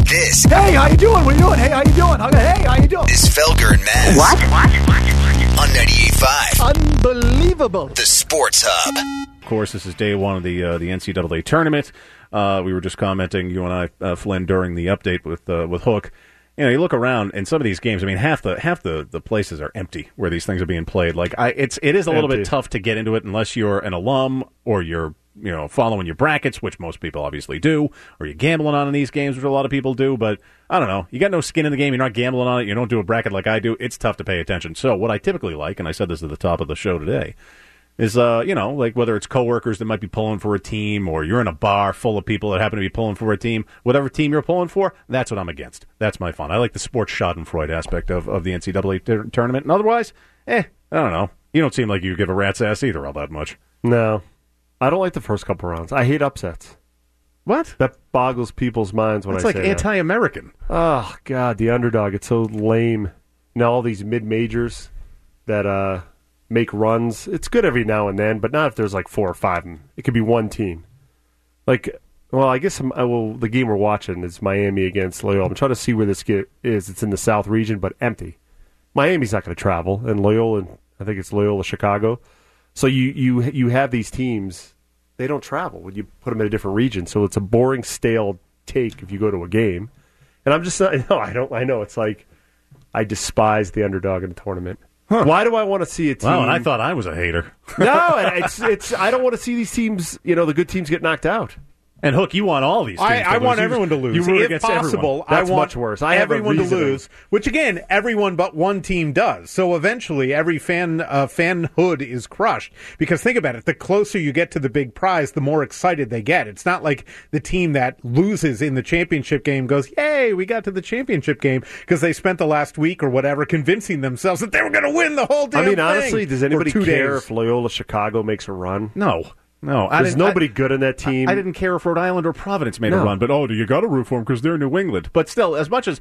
This. Hey, how you doing? What are you doing? Hey, how you doing? Hey, how you doing? Is Felger and Maz. What? On 98.5. Unbelievable. The Sports Hub. Of course, this is day one of the NCAA tournament. We were just commenting, you and I, Flynn, during the update with Hook. You know, you look around and some of these games. I mean, half the places are empty where these things are being played. Like, it is a little bit tough to get into it unless you're an alum or you're following your brackets, which most people obviously do, or you're gambling on these games, which a lot of people do. But I don't know, you got no skin in the game. You're not gambling on it. You don't do a bracket like I do. It's tough to pay attention. So what I typically like, and I said this at the top of the show today, is, like whether it's coworkers that might be pulling for a team or you're in a bar full of people that happen to be pulling for a team, whatever team you're pulling for, that's what I'm against. That's my fun. I like the sports schadenfreude aspect of the NCAA tournament. And otherwise, I don't know. You don't seem like you give a rat's ass either all that much. No. I don't like the first couple rounds. I hate upsets. What? That boggles people's minds when I say that. It's like anti-American. Oh, God, the underdog. It's so lame. Now all these mid-majors that make runs. It's good every now and then, but not if there's like 4 or 5 of them. It could be one team. Like, well, I guess the game we're watching is Miami against Loyola. I'm trying to see where this is. It's in the South region, but empty. Miami's not going to travel, and Loyola, I think it's Loyola Chicago. So you have these teams, they don't travel when you put them in a different region. So it's a boring, stale take if you go to a game. And I'm just not, I know. It's like I despise the underdog in the tournament. Huh. Why do I want to see a team? Wow, and I thought I was a hater. No, it's I don't want to see these teams, the good teams get knocked out. And Hook, you want all these teams I want everyone to lose. You root if against possible, That's I want much worse. everyone to lose, which again, everyone but one team does. So eventually, every fanhood is crushed. Because think about it, the closer you get to the big prize, the more excited they get. It's not like the team that loses in the championship game goes, yay, we got to the championship game, because they spent the last week or whatever convincing themselves that they were going to win the whole damn thing. Honestly, does anybody care days. if Loyola Chicago makes a run? No. There's nobody good in that team. I didn't care if Rhode Island or Providence made a run, but do you got to root for them because they're New England? But still, as much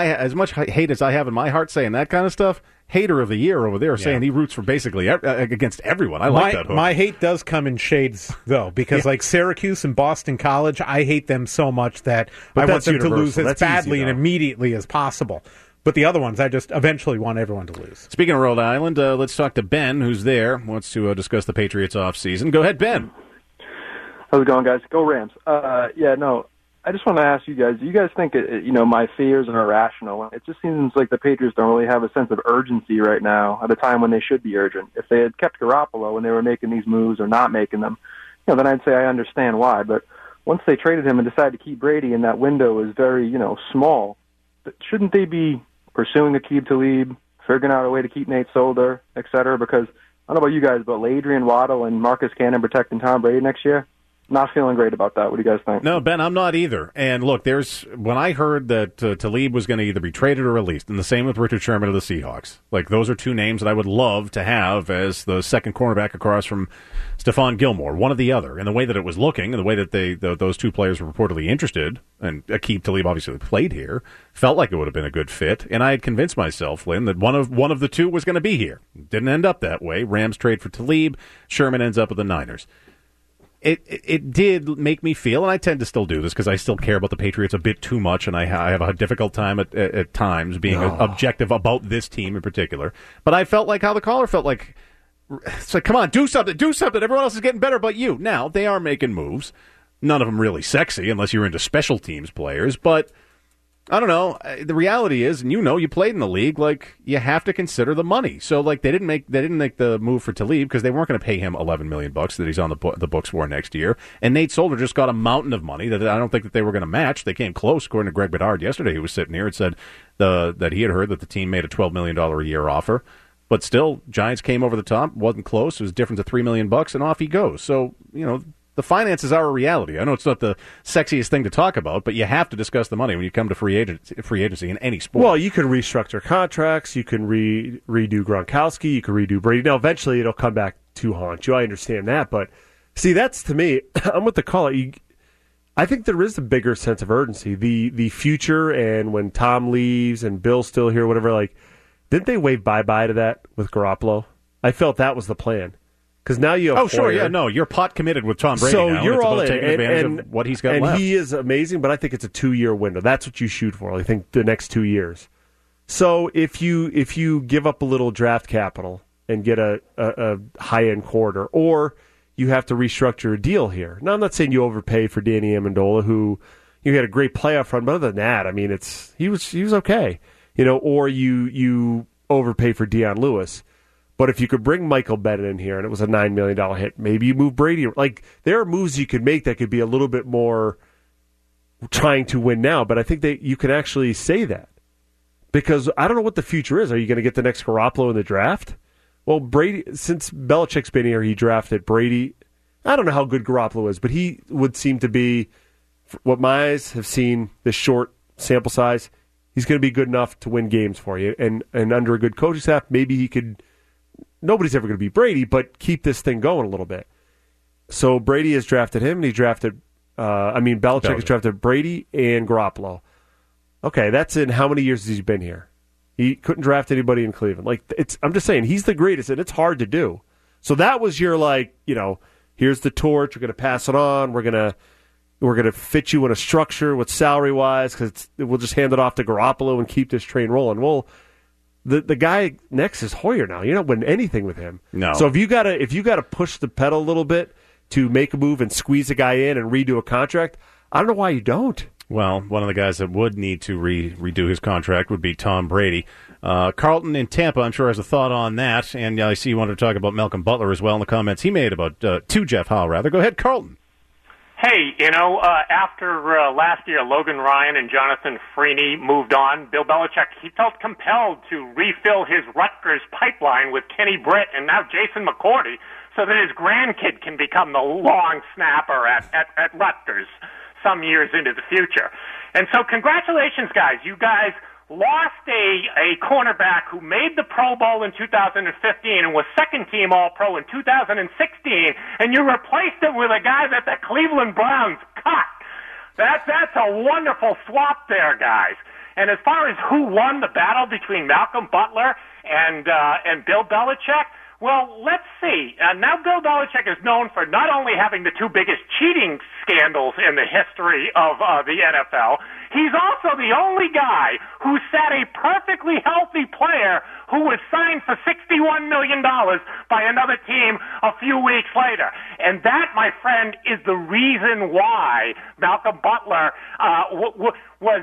hate as I have in my heart saying that kind of stuff, hater of the year over there saying he roots for basically against everyone. I like that. Hook. My hate does come in shades though, because like Syracuse and Boston College, I hate them so much that I want them to lose as badly and immediately as possible. But the other ones, I just eventually want everyone to lose. Speaking of Rhode Island, let's talk to Ben, who's there, wants to discuss the Patriots offseason. Go ahead, Ben. How's it going, guys? Go Rams. I just want to ask you guys, do you guys think, my fears are irrational? It just seems like the Patriots don't really have a sense of urgency right now at a time when they should be urgent. If they had kept Garoppolo when they were making these moves or not making them, then I'd say I understand why. But once they traded him and decided to keep Brady and that window is very, small, shouldn't they be pursuing Aqib Talib, figuring out a way to keep Nate Solder, et cetera? Because I don't know about you guys, but Adrian Waddle and Marcus Cannon protecting Tom Brady next year, not feeling great about that. What do you guys think? No, Ben, I'm not either. And look, when I heard that Talib was going to either be traded or released, and the same with Richard Sherman of the Seahawks. Like, those are two names that I would love to have as the second cornerback across from Stephon Gilmore, one or the other. And the way that it was looking, and the way that those two players were reportedly interested, and Aqib Talib obviously played here, felt like it would have been a good fit. And I had convinced myself, Lynn, that one of the two was going to be here. Didn't end up that way. Rams trade for Talib. Sherman ends up with the Niners. It did make me feel, and I tend to still do this because I still care about the Patriots a bit too much, and I have a difficult time at times being objective about this team in particular. But I felt like how the caller felt like, it's like, come on, do something. Everyone else is getting better but you. Now, they are making moves. None of them really sexy unless you're into special teams players, but I don't know. The reality is, and you played in the league, like, you have to consider the money. So, like, they didn't make the move for Talib because they weren't going to pay him $11 million that he's on the books for next year. And Nate Solder just got a mountain of money that I don't think that they were going to match. They came close, according to Greg Bedard yesterday. He was sitting here and said that he had heard that the team made a $12 million a year offer. But still, Giants came over the top, wasn't close. It was different to $3 million, and off he goes. So, the finances are a reality. I know it's not the sexiest thing to talk about, but you have to discuss the money when you come to free agency in any sport. Well, you can restructure contracts. You can redo Gronkowski. You can redo Brady. Now, eventually, it'll come back to haunt you. I understand that. But, see, that's, to me, I'm with the caller. I think there is a bigger sense of urgency. The future, and when Tom leaves and Bill's still here, whatever, like, didn't they wave bye-bye to that with Garoppolo? I felt that was the plan. Because now you have Oh, sure, Hoyer. yeah, no, you're pot committed with Tom Brady So now. you're it's all about in. taking advantage of what he's got and left. he is amazing, but I think it's a 2-year window. That's what you shoot for. I think the next 2 years. So if you give up a little draft capital and get a high-end quarter, or you have to restructure a deal here. Now, I'm not saying you overpay for Danny Amendola, who you had a great playoff run, but other than that, I mean, he was okay. Or you overpay for Deion Lewis. But if you could bring Michael Bennett in here and it was a $9 million hit, maybe you move Brady. Like, there are moves you could make that could be a little bit more trying to win now, but I think that you can actually say that. Because I don't know what the future is. Are you going to get the next Garoppolo in the draft? Well, Brady, since Belichick's been here, he drafted Brady. I don't know how good Garoppolo is, but he would seem to be, what my eyes have seen, this short sample size, he's going to be good enough to win games for you. And under a good coaching staff, maybe he could. Nobody's ever going to be Brady, but keep this thing going a little bit. So Brady has drafted him, and he drafted, Belichick has drafted Brady and Garoppolo. Okay, that's in how many years has he been here? He couldn't draft anybody in Cleveland. I'm just saying, he's the greatest, and it's hard to do. So that was your, here's the torch, we're going to pass it on, we're going to fit you in a structure with salary-wise, because we'll just hand it off to Garoppolo and keep this train rolling. Well, The guy next is Hoyer now. You're not winning anything with him. No. So if you gotta push the pedal a little bit to make a move and squeeze a guy in and redo a contract, I don't know why you don't. Well, one of the guys that would need to redo his contract would be Tom Brady. Carlton in Tampa, I'm sure, has a thought on that. And I see you wanted to talk about Malcolm Butler as well in the comments he made about to Jeff Howe, rather. Go ahead, Carlton. Hey, after last year, Logan Ryan and Jonathan Freeney moved on. Bill Belichick, he felt compelled to refill his Rutgers pipeline with Kenny Britt and now Jason McCourty so that his grandkid can become the long snapper at Rutgers some years into the future. And so congratulations, guys. You guys lost a cornerback who made the Pro Bowl in 2015 and was second-team All-Pro in 2016, and you replaced him with a guy that the Cleveland Browns cut. That's a wonderful swap there, guys. And as far as who won the battle between Malcolm Butler and Bill Belichick, well, let's see. Now Bill Belichick is known for not only having the two biggest cheating scandals in the history of the NFL, he's also the only guy who sat a perfectly healthy player who was signed for $61 million by another team a few weeks later. And that, my friend, is the reason why Malcolm Butler was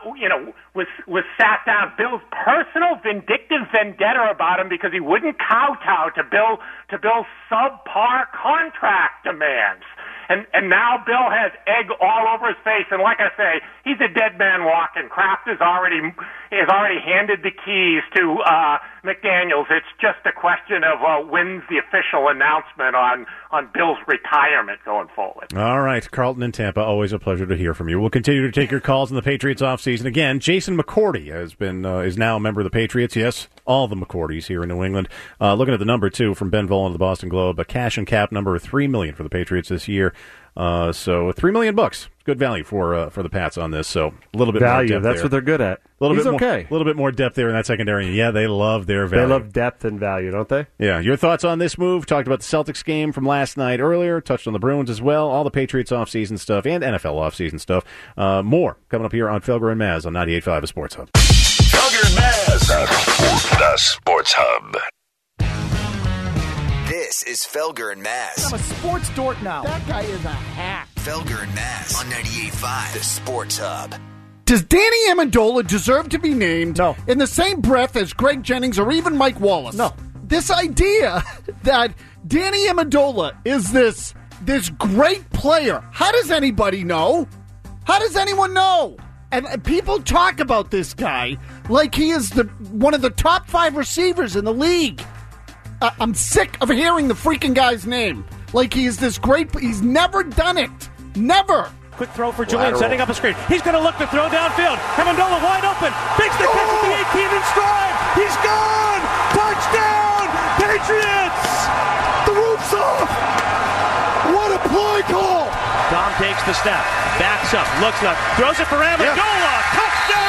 sat down. Bill's personal vindictive vendetta about him because he wouldn't kowtow to Bill's subpar contract demands. And now Bill has egg all over his face, and like I say, he's a dead man walking. Kraft has already handed the keys to McDaniels. It's just a question of when's the official announcement on Bill's retirement going forward. All right, Carlton in Tampa, always a pleasure to hear from you. We'll continue to take your calls in the Patriots offseason. Again, Jason McCourty is now a member of the Patriots. Yes, all the McCourtys here in New England. Looking at the number, too, from Ben Volen of the Boston Globe, a cash and cap number of $3 million for the Patriots this year. So $3 million, good value for the Pats on this. So a little bit value. More depth That's there. what they're good at. A He's okay. little bit more depth there in that secondary. Yeah, they love their value. They love depth and value, don't they? Yeah. Your thoughts on this move? Talked about the Celtics game from last night earlier. Touched on the Bruins as well. All the Patriots offseason stuff and NFL offseason stuff. More coming up here on Felger and Maz on 98.5 A Sports Hub. Felger and Maz, the Sports Hub. This is Felger and Maz. I'm a sports dork now. That guy is a hack. Felger and Maz on 98.5 The Sports Hub. Does Danny Amendola deserve to be named in the same breath as Greg Jennings or even Mike Wallace? No. This idea that Danny Amendola is this great player, how does anybody know? How does anyone know? And people talk about this guy like he is one of the top 5 receivers in the league. I'm sick of hearing the freaking guy's name. Like he is this great... He's never done it. Never. Quick throw for Julian, setting up a screen. He's going to look to throw downfield. Amendola wide open. Makes the catch at the 18 in stride. He's gone. Touchdown, Patriots. The roof's off. What a play call. Dom takes the snap. Backs up. Looks left. Throws it for Amendola. Touchdown, Patriots.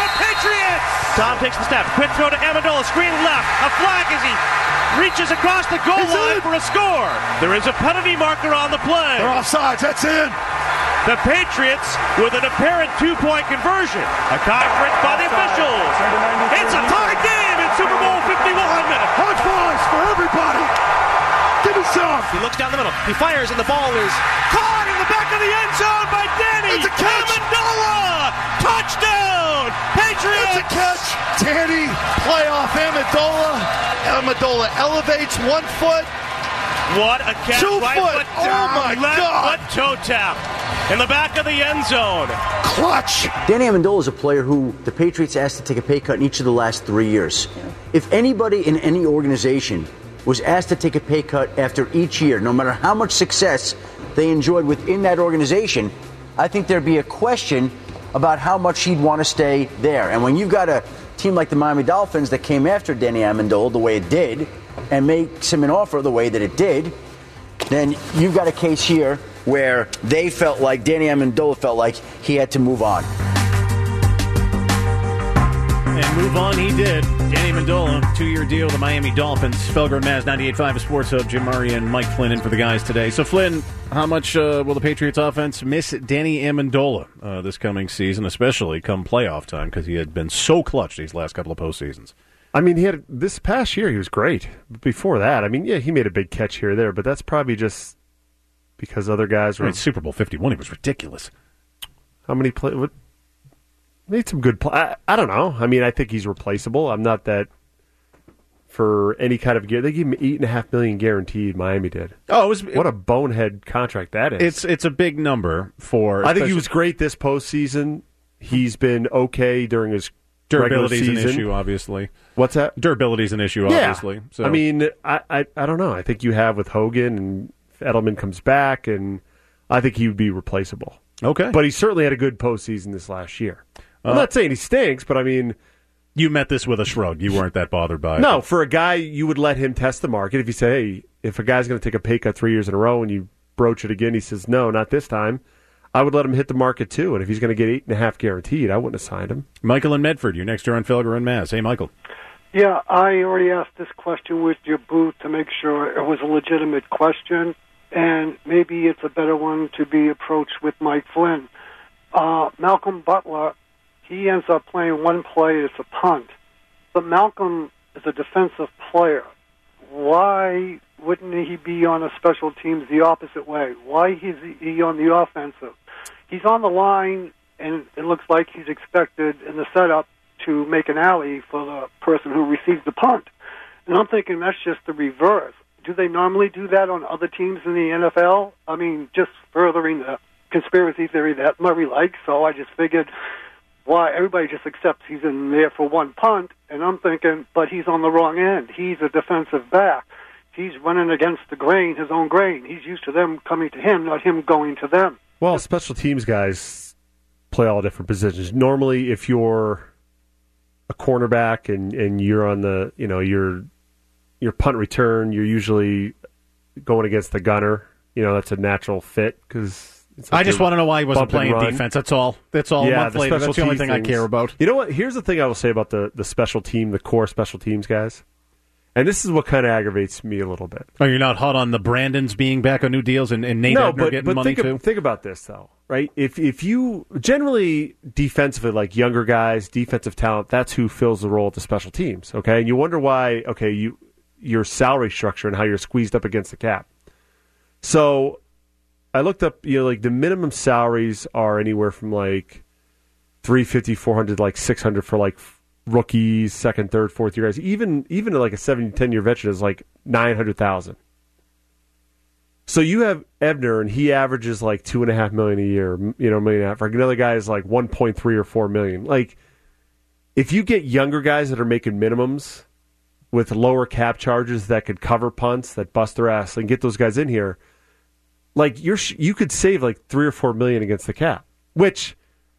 Patriots! Tom takes the snap. Quick throw to Amendola. Screen left. A flag as he reaches across the goal line for a score. There is a penalty marker on the play. They're offsides. That's in. The Patriots with an apparent 2-point conversion. A conference by the officials. It's a tie game in Super Bowl 51. High fives for everybody. Give me some. He looks down the middle. He fires, and the ball is caught in the back of the end zone by Danny It's a catch. Amendola. Touchdown, Patriots. That's a catch. Danny, playoff Amendola. Amendola elevates 1 foot. What a catch. 2 Right foot. foot Oh, down, my left God. foot toe tap in the back of the end zone. Clutch. Danny Amendola is a player who the Patriots asked to take a pay cut in each of the last 3 years. If anybody in any organization was asked to take a pay cut after each year, no matter how much success they enjoyed within that organization, I think there'd be a question about how much he'd want to stay there. And when you've got a team like the Miami Dolphins that came after Danny Amendola the way it did and makes him an offer the way that it did, then you've got a case here where they felt like, Danny Amendola felt like he had to move on. And move on he did. Danny Amendola, 2-year deal with the Miami Dolphins. Felger and Maz, 98.5 Sports Hub. Jim Murray and Mike Flynn in for the guys today. So, Flynn, how much will the Patriots offense miss Danny Amendola this coming season, especially come playoff time, because he had been so clutch these last couple of postseasons? I mean, he had this past year he was great. Before that, I mean, yeah, he made a big catch here or there, but that's probably just because other guys were. I mean, Super Bowl 51, he was ridiculous. How many play? What, made some good play. I don't know. I mean, I think he's replaceable. I'm not that for any kind of gear. They gave him $8.5 million guaranteed. Miami did. Oh, what a bonehead contract that is. It's a big number for. I think he was great this postseason. He's been okay during his durability is an season. issue, obviously. What's that? Durability is an issue, obviously. So. I mean, I don't know. I think you have with Hogan and Edelman comes back, and I think he would be replaceable. Okay, but he certainly had a good postseason this last year. I'm not saying he stinks, but I mean, you met this with a shrug. You weren't that bothered by it. No, for a guy, you would let him test the market. If you say, hey, if a guy's going to take a pay cut 3 years in a row and you broach it again, he says, no, not this time, I would let him hit the market too. And if he's going to get 8.5 guaranteed, I wouldn't have signed him. Michael in Medford, you're next here on Felger and Maz. Hey, Michael. Yeah, I already asked this question with your booth to make sure it was a legitimate question, and maybe it's a better one to be approached with Mike Flynn. Malcolm Butler, he ends up playing one play, it's a punt. But Malcolm is a defensive player. Why wouldn't he be on a special teams the opposite way? Why is he on the offensive? He's on the line, and it looks like he's expected in the setup to make an alley for the person who receives the punt. And I'm thinking that's just the reverse. Do they normally do that on other teams in the NFL? I mean, just furthering the conspiracy theory that Murray likes, so I just figured why everybody just accepts he's in there for one punt, and I'm thinking, but he's on the wrong end. He's a defensive back. He's running against the grain, his own grain. He's used to them coming to him, not him going to them. Well, special teams guys play all different positions. Normally, if you're a cornerback and you're on the, your punt return, you're usually going against the gunner. That's a natural fit because I just want to know why he wasn't playing defense. That's all. That's all. Yeah, a month later, that's the only thing I care about. You know what? Here's the thing I will say about the special team, the core special teams guys. And this is what kind of aggravates me a little bit. Oh, you're not hot on the Brandons being back on new deals and Nate Ebner getting money too? Think about this, though, right? If you generally defensively, like younger guys, defensive talent, that's who fills the role at the special teams, okay? And you wonder why, your salary structure and how you're squeezed up against the cap. So I looked up, the minimum salaries are anywhere from like $350, $400, like $600 for like rookies, second, third, fourth year guys. Even like a 7-10 year veteran is like $900,000. So you have Ebner, and he averages like $2.5 million a year. $1.5 million. Like another guy is like 1.3 or 4 million. Like if you get younger guys that are making minimums with lower cap charges that could cover punts that bust their ass and get those guys in here, like you could save like $3 or $4 million against the cap, which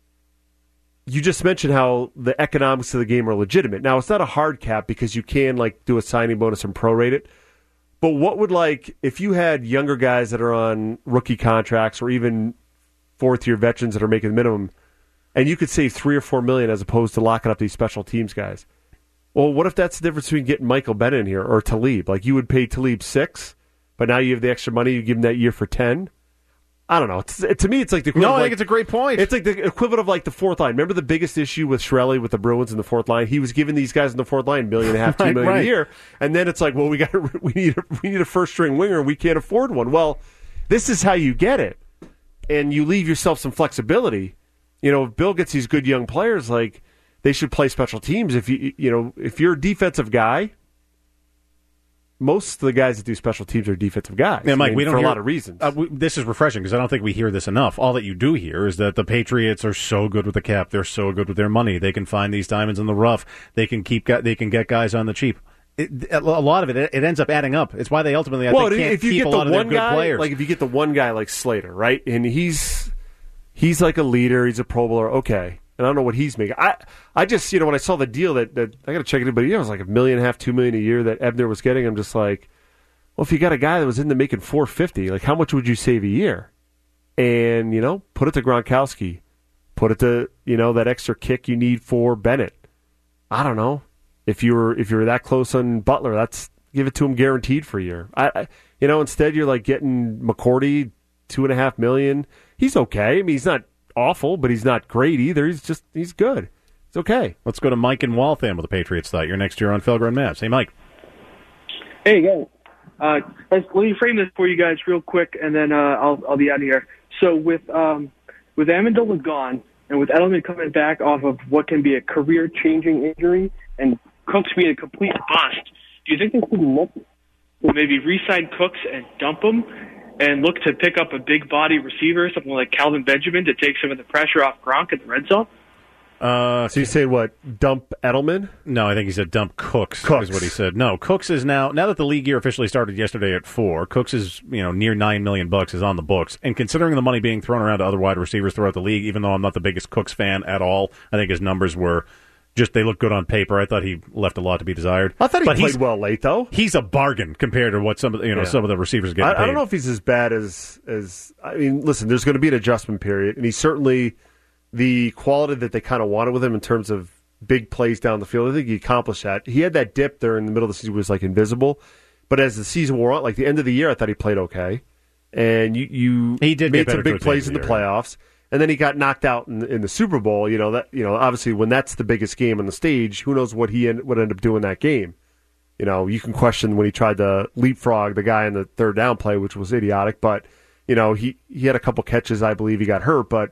you just mentioned how the economics of the game are legitimate. Now it's not a hard cap because you can like do a signing bonus and prorate it. But what would if you had younger guys that are on rookie contracts or even fourth year veterans that are making the minimum, and you could save $3 or $4 million as opposed to locking up these special teams guys. Well, what if that's the difference between getting Michael Bennett in here or Talib? Like, you would pay Talib $6, but now you have the extra money, you give him that year for 10. I don't know. To me, it's like the equivalent. No, I think it's a great point. It's like the equivalent of like the fourth line. Remember the biggest issue with Shirelli with the Bruins in the fourth line? He was giving these guys in the fourth line $1.5 million, $2 million a year, and then it's like, well, we need a first string winger, and we can't afford one. Well, this is how you get it, and you leave yourself some flexibility. If Bill gets these good young players, like, they should play special teams. If if you're a defensive guy. Most of the guys that do special teams are defensive guys. Yeah, Mike, we don't for hear, a lot of reasons. This is refreshing because I don't think we hear this enough. All that you do hear is that the Patriots are so good with the cap. They're so good with their money. They can find these diamonds in the rough. They can get guys on the cheap. A lot of it ends up adding up. It's why they ultimately can't if you keep get a lot of their good players. Like if you get the one guy like Slater, right, and he's like a leader. He's a Pro Bowler. Okay. And I don't know what he's making. I just, when I saw the deal that I got to check it, but it was like $1.5 million, $2 million a year that Ebner was getting. I'm just like, well, if you got a guy that was in the making $450, like, how much would you save a year? And, put it to Gronkowski. Put it to, that extra kick you need for Bennett. I don't know. If you're that close on Butler, give it to him guaranteed for a year. Instead you're like getting McCourty, $2.5 million. He's okay. I mean, he's not awful, but he's not great either. He's good. It's okay. Let's go to Mike in Waltham with the Patriots thought. You're next year on Felger and Mavs. Hey, Mike. Hey, guys. Let me frame this for you guys real quick, and then I'll be out of here. So with Amendola gone, and with Edelman coming back off of what can be a career-changing injury, and Cooks being a complete bust, do you think they should look to maybe re-sign Cooks and dump him, and look to pick up a big-body receiver, something like Calvin Benjamin, to take some of the pressure off Gronk in the red zone? So you say what? Dump Edelman? No, I think he said dump Cooks. Is what he said. No, Cooks is now that the league year officially started yesterday at 4. Cooks is near $9 million is on the books, and considering the money being thrown around to other wide receivers throughout the league, even though I'm not the biggest Cooks fan at all, I think his numbers were they look good on paper. I thought he left a lot to be desired. I thought he played well late though. He's a bargain compared to what some of the receivers get paid. I don't know if he's as bad as I mean. Listen, there's going to be an adjustment period, and he's certainly the quality that they kind of wanted with him in terms of big plays down the field. I think he accomplished that. He had that dip there in the middle of the season, was like invisible. But as the season wore on, like the end of the year, I thought he played okay. And he did made some big plays in the playoffs. And then he got knocked out in the Super Bowl. Obviously when that's the biggest game on the stage, who knows what he would end up doing that game. You can question when he tried to leapfrog the guy in the third down play, which was idiotic. But he had a couple catches. I believe he got hurt. But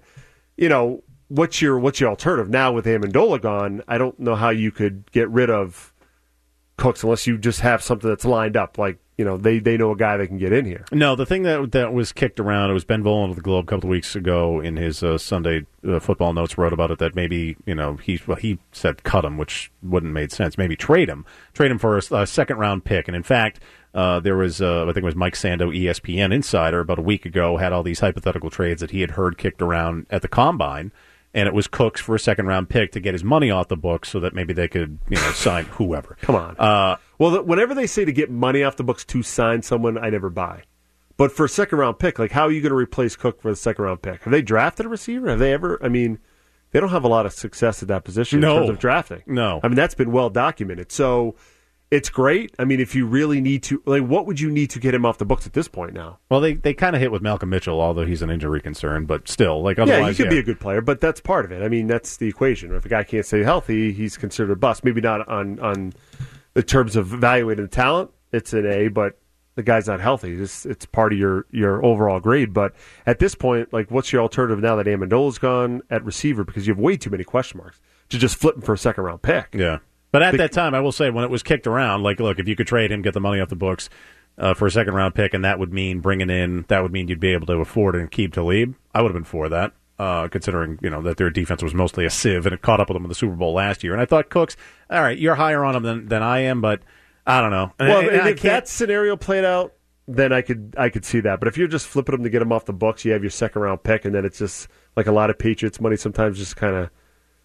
what's your alternative now with Amendola gone? I don't know how you could get rid of Cooks unless you just have something that's lined up. Like they know a guy that can get in here. No, the thing that was kicked around, it was Ben Volen of the Globe a couple of weeks ago in his Sunday football notes wrote about it that maybe he said cut him, which wouldn't have made sense. Maybe trade him for a second round pick. And in fact, there was I think it was Mike Sando, ESPN insider, about a week ago had all these hypothetical trades that he had heard kicked around at the combine. And it was Cooks for a second-round pick to get his money off the books so that maybe they could, sign whoever. Come on. Whenever they say to get money off the books to sign someone, I never buy. But for a second-round pick, like, how are you going to replace Cook for the second-round pick? Have they drafted a receiver? Have they ever? I mean, they don't have a lot of success at that position in terms of drafting. No. I mean, that's been well documented. So it's great. I mean, if you really need to, what would you need to get him off the books at this point now? Well, they kind of hit with Malcolm Mitchell, although he's an injury concern, but still, otherwise, yeah, he could be a good player, but that's part of it. I mean, that's the equation. If a guy can't stay healthy, he's considered a bust. Maybe not on the terms of evaluating the talent, it's an A, but the guy's not healthy. It's part of your overall grade. But at this point, what's your alternative now that Amendola's gone at receiver? Because you have way too many question marks to just flip him for a second-round pick. Yeah. But at that time, I will say, when it was kicked around, look, if you could trade him, get the money off the books for a second-round pick, and that would mean you'd be able to afford it and keep Talib, I would have been for that, considering, that their defense was mostly a sieve, and it caught up with them in the Super Bowl last year. And I thought, Cooks, all right, you're higher on him than I am, but I don't know. Well, and if that scenario played out, then I could see that. But if you're just flipping him to get him off the books, you have your second-round pick, and then it's just, like a lot of Patriots money sometimes just kind of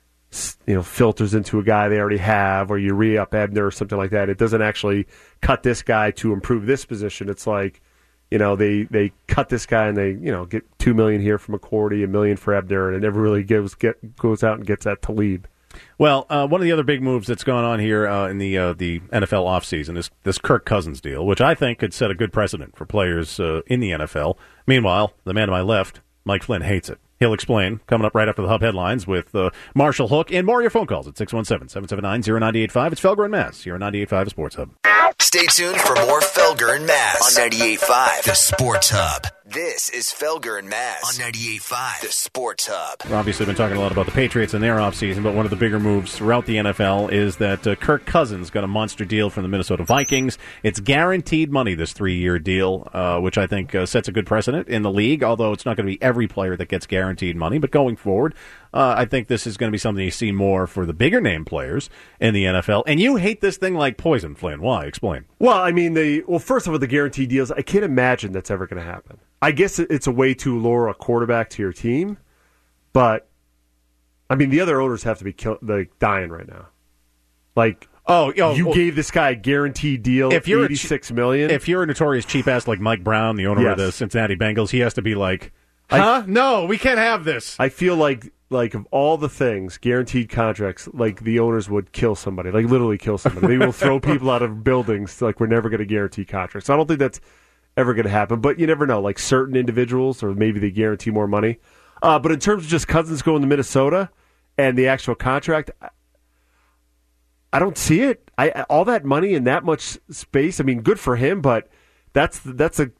filters into a guy they already have, or you re-up Ebner or something like that. It doesn't actually cut this guy to improve this position. It's like, they cut this guy and they get $2 million here from McCourty, $1 million for Ebner, and it never really goes out and gets that Talib. Well, one of the other big moves that's gone on here in the NFL offseason is this Kirk Cousins deal, which I think could set a good precedent for players in the NFL. Meanwhile, the man to my left, Mike Flynn, hates it. He'll explain coming up right after the Hub headlines with Marshall Hook and more of your phone calls at 617-779-0985. It's Felger and Mass here on 98.5 Sports Hub. Stay tuned for more Felger and Mass on 98.5 The Sports Hub. This is Felger and Mass on 98.5 The Sports Hub. We've obviously been talking a lot about the Patriots and their offseason, but one of the bigger moves throughout the NFL is that Kirk Cousins got a monster deal from the Minnesota Vikings. It's guaranteed money, this 3-year deal, which I think sets a good precedent in the league, although it's not going to be every player that gets guaranteed money. But going forward, I think this is going to be something you see more for the bigger name players in the NFL. And you hate this thing like poison, Flynn. Why? Explain. Well, I mean, first of all, the guaranteed deals, I can't imagine that's ever going to happen. I guess it's a way to lure a quarterback to your team, but I mean, the other owners have to be dying right now. Like, you gave this guy a guaranteed deal, $86 million. If you're a notorious cheap ass like Mike Brown, the owner of the Cincinnati Bengals, he has to be like, no, we can't have this. I feel like of all the things, guaranteed contracts, like the owners would kill somebody, like literally kill somebody. They will throw people out of buildings. Like, we're never going to guarantee contracts. So I don't think that's ever going to happen, but you never know. Like certain individuals, or maybe they guarantee more money. But in terms of just Cousins going to Minnesota and the actual contract, I don't see it. All that money and that much space. I mean, good for him, but that's the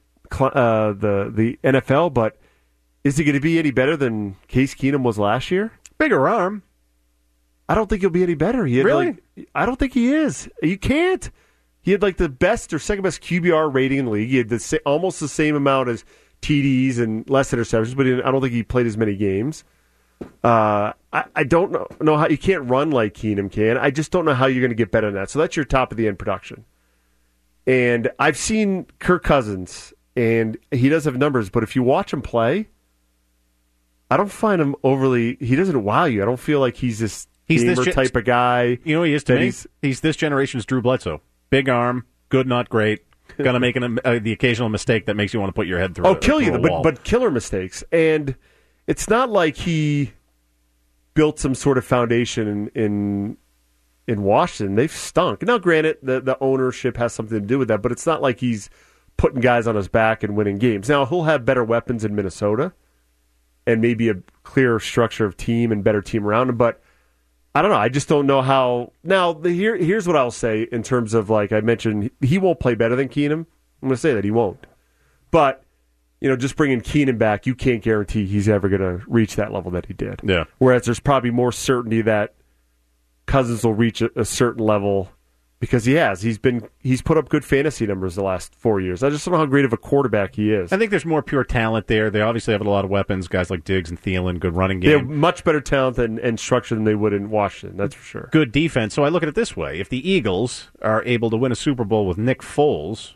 NFL. But is he going to be any better than Case Keenum was last year? Bigger arm. I don't think he'll be any better. Really? I don't think he is. You can't. He had like the best or second best QBR rating in the league. He had almost the same amount as TDs and less interceptions, but I don't think he played as many games. I don't know how you can't run like Keenum can. I just don't know how you're going to get better than that. So that's your top of the end production. And I've seen Kirk Cousins, and he does have numbers, but if you watch him play, I don't find him overly. He doesn't wow you. I don't feel like he's this gamer type of guy. You know what he is to me? He's this generation's Drew Bledsoe. Big arm, good, not great. Going to make the occasional mistake that makes you want to put your head through. Kill you, wall. but killer mistakes. And it's not like he built some sort of foundation in Washington. They've stunk. Now, granted, the ownership has something to do with that, but it's not like he's putting guys on his back and winning games. Now, he'll have better weapons in Minnesota and maybe a clearer structure of team and better team around him, but I don't know. I just don't know how. Now, here's what I'll say in terms of, like I mentioned, he won't play better than Keenum. I'm going to say that he won't. But, just bringing Keenum back, you can't guarantee he's ever going to reach that level that he did. Yeah. Whereas there's probably more certainty that Cousins will reach a certain level because he has. He's put up good fantasy numbers the last 4 years. I just don't know how great of a quarterback he is. I think there's more pure talent there. They obviously have a lot of weapons, guys like Diggs and Thielen, good running game. They have much better talent and structure than they would in Washington, that's for sure. Good defense. So I look at it this way. If the Eagles are able to win a Super Bowl with Nick Foles,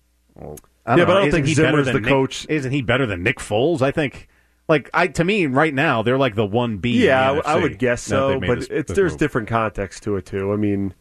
I don't think Zimmer's the coach. Isn't he better than Nick Foles? I think, to me, right now, they're like the 1B. Yeah, in the NFC, I would guess so, but there's different context to it, too. I mean,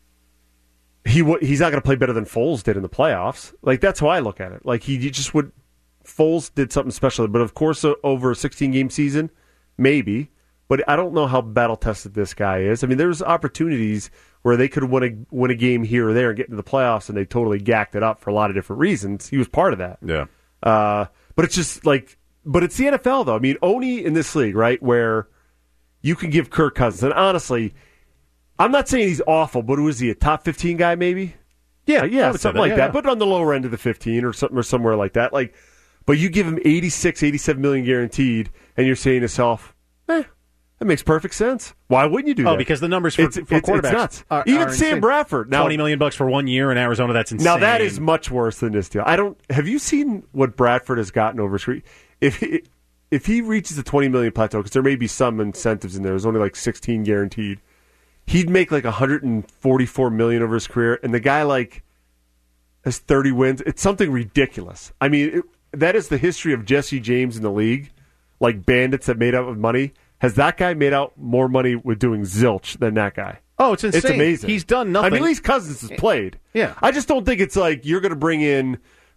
he's not going to play better than Foles did in the playoffs. Like, that's how I look at it. Like, he just would. Foles did something special, but of course, over a 16-game season, maybe. But I don't know how battle-tested this guy is. I mean, there's opportunities where they could win a game here or there and get into the playoffs, and they totally gacked it up for a lot of different reasons. He was part of that. Yeah. But it's just like, but it's the NFL, though. I mean, only in this league, right, where you can give Kirk Cousins, and honestly, I'm not saying he's awful, but was he a top 15 guy maybe? Yeah, something like that. But on the lower end of the 15 or something or somewhere like that. Like, but you give him 86, 87 million guaranteed, and you're saying to yourself, that makes perfect sense. Why wouldn't you do that? Oh, because the numbers for quarterbacks it's nuts. Even Sam Bradford. Now, $20 million for 1 year in Arizona, that's insane. Now, that is much worse than this deal. Have you seen what Bradford has gotten over his if he reaches the $20 million plateau, because there may be some incentives in there, there's only like 16 guaranteed, he'd make like $144 million over his career, and the guy has 30 wins. It's something ridiculous. I mean, that is the history of Jesse James in the league, like bandits that made out with money. Has that guy made out more money with doing zilch than that guy? Oh, it's insane. It's amazing. He's done nothing. I mean, at least Cousins has played. Yeah. I just don't think it's like you're going to bring in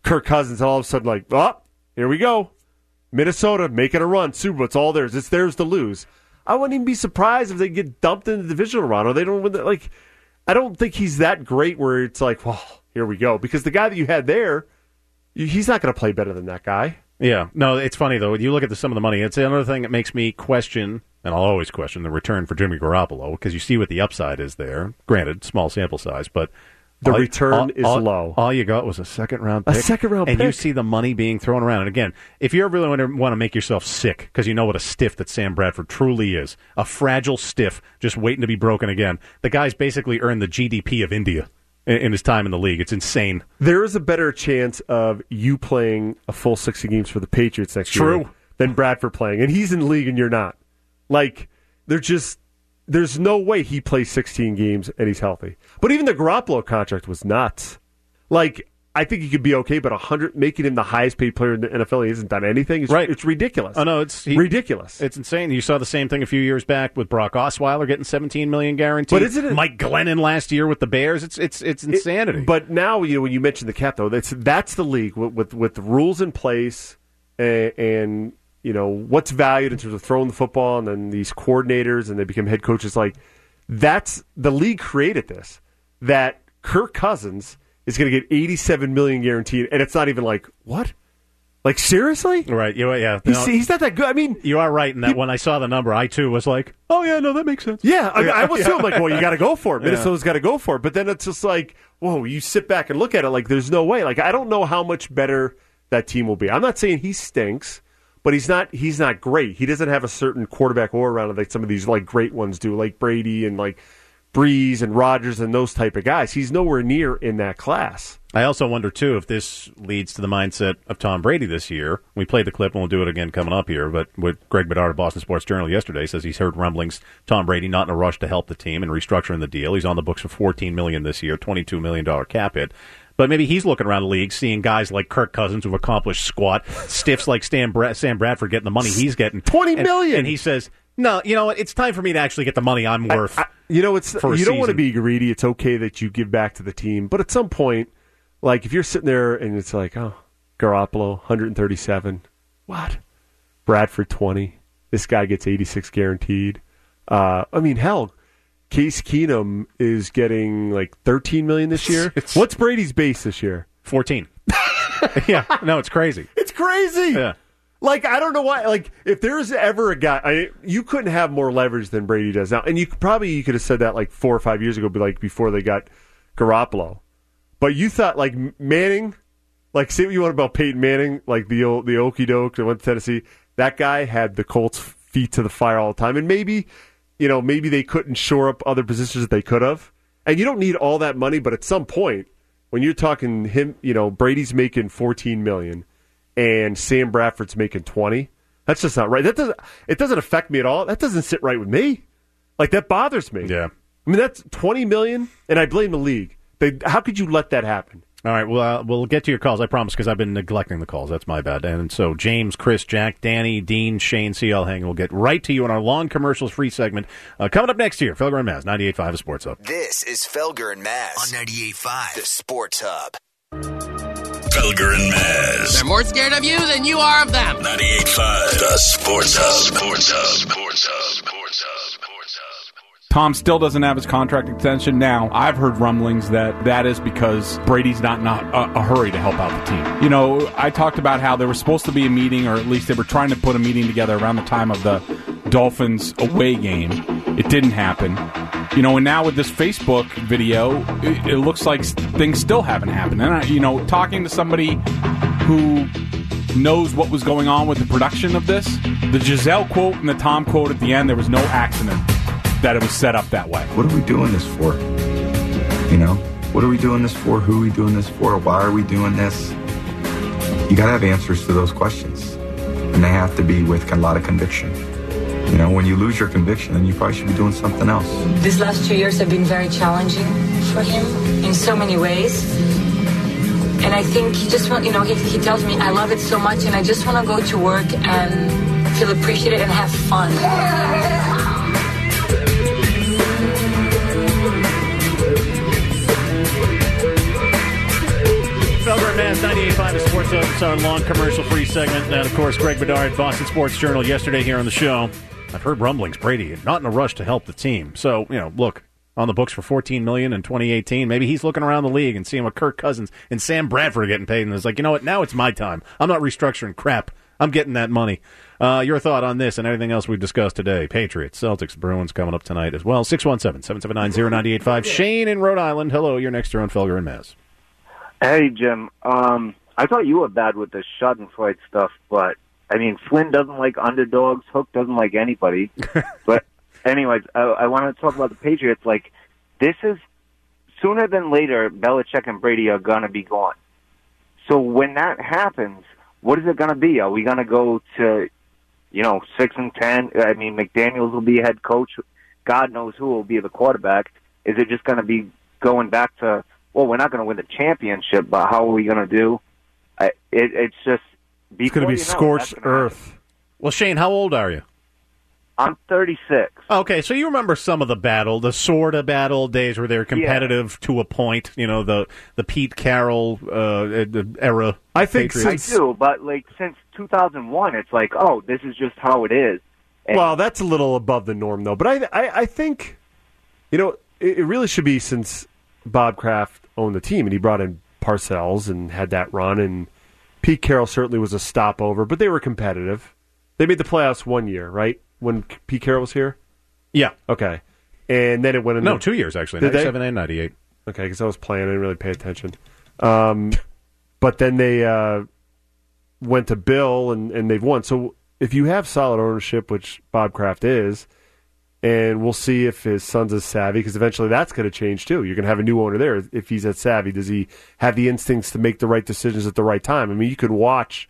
Kirk Cousins, and all of a sudden, like, oh, here we go. Minnesota making a run. Super Bowl, it's all theirs. It's theirs to lose. I wouldn't even be surprised if they get dumped in the divisional round or they don't win. Like, I don't think he's that great where it's like, well, here we go. Because the guy that you had there, he's not going to play better than that guy. Yeah. No, it's funny, though. When you look at some of the money, it's another thing that makes me question, and I'll always question, the return for Jimmy Garoppolo, because you see what the upside is there. Granted, small sample size, but the return is low. All you got was a second-round pick. A second-round pick. And you see the money being thrown around. And again, if you really want to make yourself sick, because you know what a stiff that Sam Bradford truly is, a fragile stiff just waiting to be broken again, the guy's basically earned the GDP of India in his time in the league. It's insane. There is a better chance of you playing a full 60 games for the Patriots next year than Bradford playing. And he's in the league and you're not. Like, there's no way he plays 16 games and he's healthy. But even the Garoppolo contract was nuts. Like, I think he could be okay, but 100 making him the highest paid player in the NFL, he hasn't done anything. It's ridiculous. Oh no, it's ridiculous. It's insane. You saw the same thing a few years back with Brock Osweiler getting $17 million guaranteed. But isn't it Mike Glennon last year with the Bears? It's insanity. But now, when you mention the cap, though, that's the league with the rules in place and what's valued in terms of throwing the football, and then these coordinators and they become head coaches. Like, that's the league created this. That Kirk Cousins is going to get $87 million guaranteed, and it's not even like, what? Like, seriously? Right. Yeah. He's not that good. I mean, you are right in that when I saw the number, I too was like, oh yeah, no, that makes sense. Yeah, I was too. I'm like, well, you got to go for it. Minnesota's got to go for it. But then it's just like, whoa, you sit back and look at it like there's no way. Like, I don't know how much better that team will be. I'm not saying he stinks, but he's not great. He doesn't have a certain quarterback aura around it like some of these like great ones do, like Brady and like Breeze and Rodgers and those type of guys. He's nowhere near in that class. I also wonder, too, if this leads to the mindset of Tom Brady this year. We played the clip, and we'll do it again coming up here, but with Greg Bedard of Boston Sports Journal yesterday says he's heard rumblings, Tom Brady not in a rush to help the team and restructuring the deal. He's on the books for $14 million this year, $22 million cap hit. But maybe he's looking around the league, seeing guys like Kirk Cousins who've accomplished squat, stiffs like Sam Bradford getting the money he's getting. $20 million! And he says, no, you know what? It's time for me to actually get the money I'm worth. You don't want to be greedy. It's okay that you give back to the team. But at some point, like if you're sitting there and it's like, oh, Garoppolo, 137. What? Bradford, 20. This guy gets 86 guaranteed. I mean, hell, Case Keenum is getting like $13 million this year. What's Brady's base this year? 14. Yeah, no, it's crazy. It's crazy. Yeah. Like, I don't know why. Like, if there's ever a guy, you couldn't have more leverage than Brady does now. And you could have said that like 4 or 5 years ago, like before they got Garoppolo. But you thought like Manning, like say what you want about Peyton Manning, like the okey doke that went to Tennessee. That guy had the Colts' feet to the fire all the time, and maybe they couldn't shore up other positions that they could have. And you don't need all that money, but at some point, when you're talking him, Brady's making $14 million. And Sam Bradford's making 20. That's just not right. It doesn't affect me at all. That doesn't sit right with me. Like, that bothers me. Yeah. I mean, that's $20 million, and I blame the league. How could you let that happen? All right, well, we'll get to your calls, I promise, because I've been neglecting the calls. That's my bad. And so James, Chris, Jack, Danny, Dean, Shane, CL Hang, we'll get right to you in our long commercials-free segment. Coming up next year, Felger and Maz, 98.5 The Sports Hub. This is Felger and Maz on 98.5 The Sports Hub. Felger and Maz. They're more scared of you than you are of them. 98.5 The Sports Hub. Sports Hub. Sports Hub. Sports Hub. Sports Hub. Tom still doesn't have his contract extension now. I've heard rumblings that is because Brady's not in a hurry to help out the team. I talked about how there was supposed to be a meeting, or at least they were trying to put a meeting together around the time of the Dolphins away game. It didn't happen. And now with this Facebook video, it looks like things still haven't happened. And, talking to somebody who knows what was going on with the production of this, the Giselle quote and the Tom quote at the end, there was no accident that it was set up that way. What are we doing this for? What are we doing this for? Who are we doing this for? Why are we doing this? You got to have answers to those questions. And they have to be with a lot of conviction. When you lose your conviction, then you probably should be doing something else. These last 2 years have been very challenging for him in so many ways. And I think he just he tells me, I love it so much and I just want to go to work and feel appreciated and have fun. Felger and Maz, 98.5 98.5 is Sports Hub. It's our long commercial-free segment. And, of course, Greg Bedard, Boston Sports Journal, yesterday here on the show. I've heard rumblings, Brady, not in a rush to help the team. So, look, on the books for $14 million in 2018. Maybe he's looking around the league and seeing what Kirk Cousins and Sam Bradford are getting paid, and is like, you know what, now it's my time. I'm not restructuring crap. I'm getting that money. Your thought on this and everything else we've discussed today. Patriots, Celtics, Bruins coming up tonight as well. 617-779-0985. Shane in Rhode Island. Hello, you're next to on Felger and Maz. Hey, Jim. I thought you were bad with the Schadenfreude stuff, but, Flynn doesn't like underdogs. Hook doesn't like anybody. But anyways, I want to talk about the Patriots. Like, this is sooner than later, Belichick and Brady are going to be gone. So when that happens, what is it going to be? Are we going to go to, 6-10? McDaniels will be head coach. God knows who will be the quarterback. Is it just going to be going back to, well, we're not going to win the championship, but how are we going to do? It's just... It's going to be scorched earth. Well, Shane, how old are you? I'm 36. Okay, so you remember some of the sort of battle days where they were competitive to a point, the Pete Carroll era. I think I do, but since 2001, it's like, oh, this is just how it is. And well, that's a little above the norm, though. But I think, it really should be since Bob Kraft owned the team and he brought in Parcells and had that run, and Pete Carroll certainly was a stopover, but they were competitive. They made the playoffs 1 year, right? When Pete Carroll was here? Yeah. Okay. And then it went into... No, 2 years, actually. Did 97 they? and 98. Okay, because I was playing. I didn't really pay attention. But then they went to Bill, and they've won. So if you have solid ownership, which Bob Kraft is, and we'll see if his son's as savvy, because eventually that's going to change, too. You're going to have a new owner there. If he's as savvy, does he have the instincts to make the right decisions at the right time? You could watch,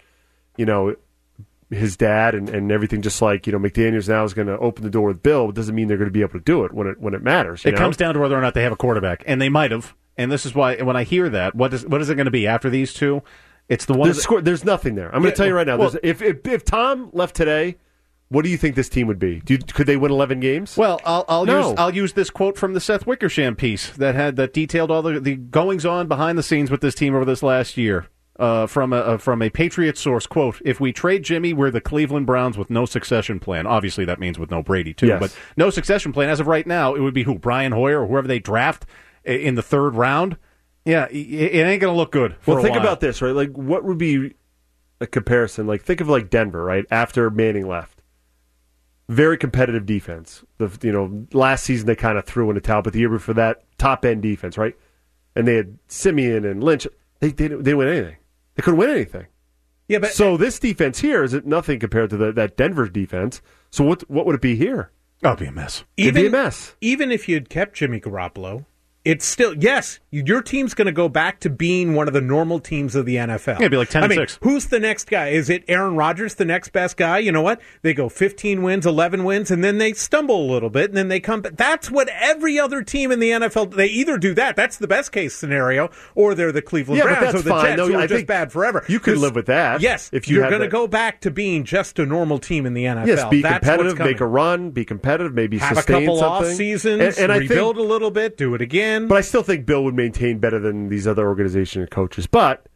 his dad and everything, just like, McDaniels now is going to open the door with Bill. It doesn't mean th're going to be able to do it when it matters. It comes down to whether or not they have a quarterback, and they might have. And this is why, when I hear that, what is it going to be after these two? It's the one. There's nothing there. I'm going to tell you right now. If Tom left today, what do you think this team would be? Could they win 11 games? Well, I'll use this quote from the Seth Wickersham piece that detailed all the goings on behind the scenes with this team over this last year. From a Patriot source, quote, if we trade Jimmy, we're the Cleveland Browns with no succession plan. Obviously, that means with no Brady, too. Yes. But no succession plan. As of right now, it would be who? Brian Hoyer or whoever they draft in the third round? Yeah, it ain't going to look good for a while. Well, think about this, right? What would be a comparison? Think of Denver, right? After Manning left. Very competitive defense. Last season they kind of threw in the towel, but the year before that, top-end defense, right? And they had Simeon and Lynch. They didn't win anything. They couldn't win anything. Yeah, but so this defense here is nothing compared to that Denver defense. So what would it be here? Oh, it'd be a mess. It'd be a mess. Even if you'd kept Jimmy Garoppolo, it's still, yes, your team's going to go back to being one of the normal teams of the NFL. Yeah, it'd be like 10-6. Who's the next guy? Is it Aaron Rodgers, the next best guy? You know what? They go 15 wins, 11 wins, and then they stumble a little bit, and then they come back. That's what every other team in the NFL, they either do that, that's the best case scenario, or they're the Cleveland Browns or the Jets, who are just bad forever. You could live with that. Yes, if you're going to go back to being just a normal team in the NFL. Yes, be competitive, make a run, be competitive, maybe have sustain a couple something. off seasons, and rebuild a little bit, do it again. But I still think Bill would maintain better than these other organizations and coaches. But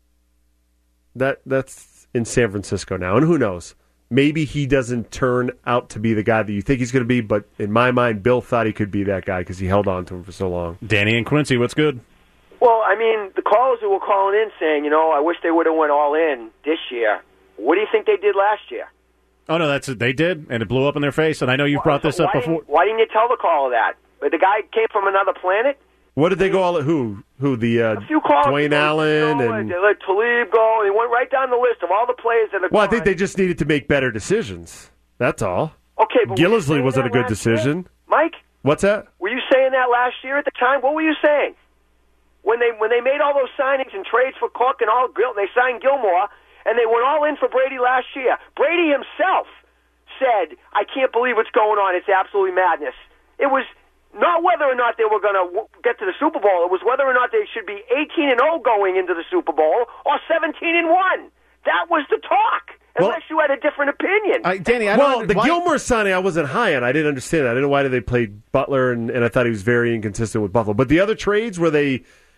that's in San Francisco now, and who knows? Maybe he doesn't turn out to be the guy that you think he's going to be, but in my mind, Bill thought he could be that guy because he held on to him for so long. Danny and Quincy, what's good? Well, the callers who were calling in saying, I wish they would have went all in this year. What do you think they did last year? Oh, no, they did, and it blew up in their face, and I know you've brought this up before. Why didn't you tell the caller that? The guy came from another planet? What did they go all at? Who? A few callers. Dwayne Allen and they let Talib go. They went right down the list of all the players that are. Well, I think they just needed to make better decisions. That's all. Okay, but Gillislee wasn't a good decision. Mike, what's that? Were you saying that last year at the time? What were you saying when they made all those signings and trades for Cook and they signed Gilmore and they went all in for Brady last year? Brady himself said, "I can't believe what's going on. It's absolutely madness." It was. Not whether or not they were going to get to the Super Bowl. It was whether or not they should be 18-0 going into the Super Bowl or 17-1. That was the talk. Unless you had a different opinion. Danny, the Gilmore signing I wasn't high on. I didn't understand that. I didn't know why they played Butler, and I thought he was very inconsistent with Buffalo. But the other trades where they,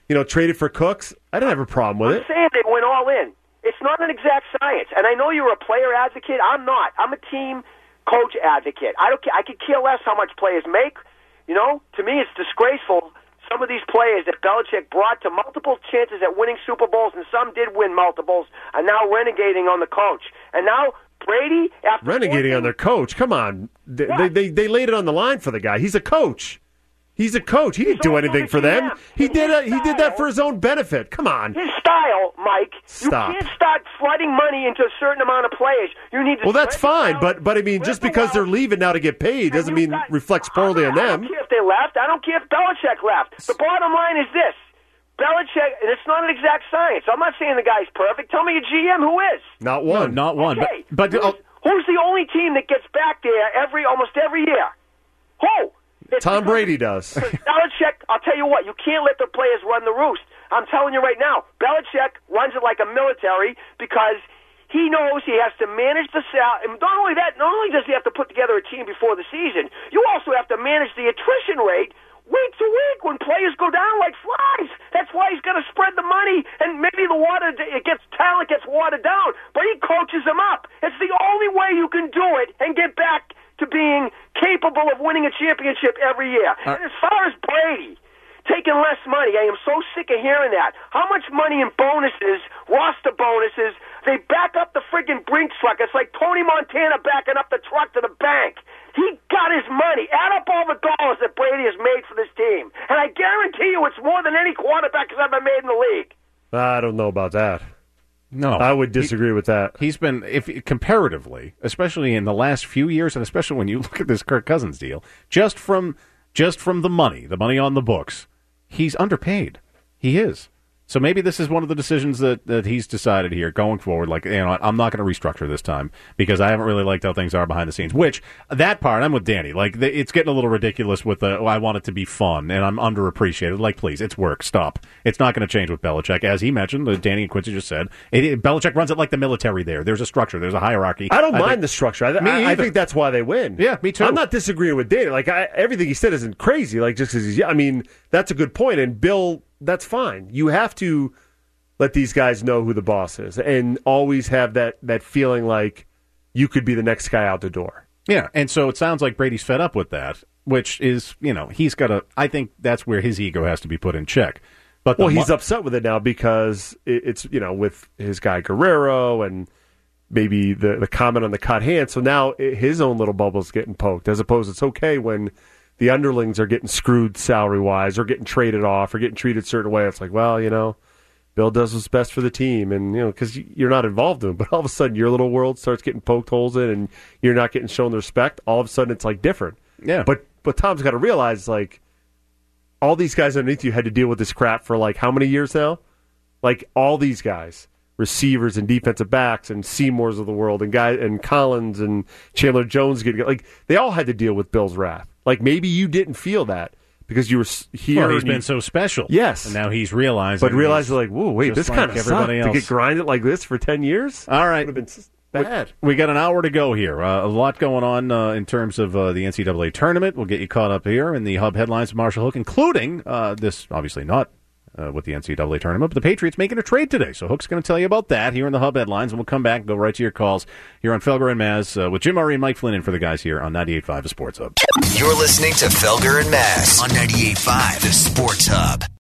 traded for Cooks. I didn't have a problem with it. I'm saying they went all in. It's not an exact science. And I know you're a player advocate. I'm not. I'm a team coach advocate. I don't care. I could care less how much players make. To me, it's disgraceful. Some of these players that Belichick brought to multiple chances at winning Super Bowls, and some did win multiples, are now renegading on the coach. And now Brady, after renegading on their coach. Come on, they laid it on the line for the guy. He's a coach. He's a coach. He didn't do anything for them. He did that for his own benefit. Come on. His style, Mike. Stop. You can't start flooding money into a certain amount of players. You need to. Well, that's fine, but I mean, just because they're leaving now to get paid doesn't mean reflects poorly on them. I don't care if they left. I don't care if Belichick left. The bottom line is this: Belichick, and it's not an exact science. I'm not saying the guy's perfect. Tell me a GM who is. Not one. No, not one. Okay. But who's the only team that gets back there almost every year? Who? Tom Brady does. Belichick, I'll tell you what, you can't let the players run the roost. I'm telling you right now, Belichick runs it like a military because he knows he has to manage the salary. Not only that, not only does he have to put together a team before the season, you also have to manage the attrition rate week to week when players go down like flies. That's why he's going to spread the money, and maybe talent gets watered down, but he coaches them up. It's the only way you can do it and get back to being capable of winning a championship every year. And as far as Brady taking less money, I am so sick of hearing that. How much money in bonuses, roster bonuses, they back up the friggin' Brinks truck. It's like Tony Montana backing up the truck to the bank. He got his money. Add up all the dollars that Brady has made for this team. And I guarantee you it's more than any quarterback has ever made in the league. I don't know about that. No, I would disagree with that. He's been, comparatively, especially in the last few years, and especially when you look at this Kirk Cousins deal, just from the money on the books, he's underpaid. He is. So maybe this is one of the decisions that he's decided here going forward. Like, I'm not going to restructure this time because I haven't really liked how things are behind the scenes. Which, that part, I'm with Danny. Like, it's getting a little ridiculous with I want it to be fun and I'm underappreciated. Like, please, it's work. Stop. It's not going to change with Belichick. As he mentioned, Danny and Quincy just said, Belichick runs it like the military there. There's a structure. There's a hierarchy. I don't mind the structure. I think that's why they win. Yeah, me too. I'm not disagreeing with Danny. Like, everything he said isn't crazy. Like, just because that's a good point. And Bill, that's fine. You have to let these guys know who the boss is and always have that feeling like you could be the next guy out the door. Yeah, and so it sounds like Brady's fed up with that, which is, he's got to, I think that's where his ego has to be put in check. But he's upset with it now because it's, with his guy Guerrero and maybe the comment on the cut hand. So now his own little bubble's getting poked, as opposed it's okay when the underlings are getting screwed salary-wise or getting traded off or getting treated a certain way. It's like, well, Bill does what's best for the team, and because you're not involved in it, but all of a sudden your little world starts getting poked holes in, and you're not getting shown the respect. All of a sudden, it's like different. Yeah. But Tom's got to realize, like, all these guys underneath you had to deal with this crap for like how many years now? Like all these guys, receivers and defensive backs and Seymours of the world, and Collins and Chandler Jones they all had to deal with Bill's wrath. Like maybe you didn't feel that. Because you were here. Well, he's been so special. Yes. And now he's realizing. But realizing, like, whoa, wait, this kind of sucked to get grinded like this for 10 years? All right. Would have been bad. We got an hour to go here. A lot going on in terms of the NCAA tournament. We'll get you caught up here in the Hub headlines of Marshall Hook, including this, obviously not with the NCAA tournament, but the Patriots making a trade today. So Hook's going to tell you about that here in the Hub headlines, and we'll come back and go right to your calls here on Felger and Maz with Jim Murray and Mike Flynn in for the guys here on 98.5 The Sports Hub. You're listening to Felger and Maz on 98.5 The Sports Hub.